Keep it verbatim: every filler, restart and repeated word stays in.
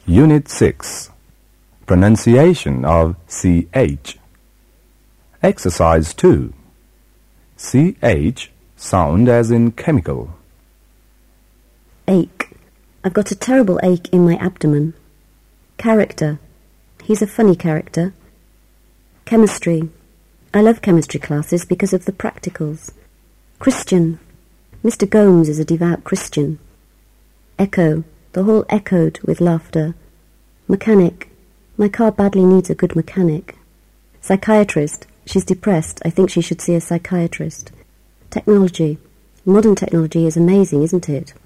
Unit six. Pronunciation of C H. Exercise two. C H sound as in chemical. Ache. I've got a terrible ache in my abdomen. Character. He's a funny character. Chemistry. I love chemistry classes because of the practicals. Christian. Mister Gomes is a devout Christian. Echo. The hall echoed with laughter. Mechanic. My car badly needs a good mechanic. Psychiatrist. She's depressed. I think she should see a psychiatrist. Technology. Modern technology is amazing, isn't it?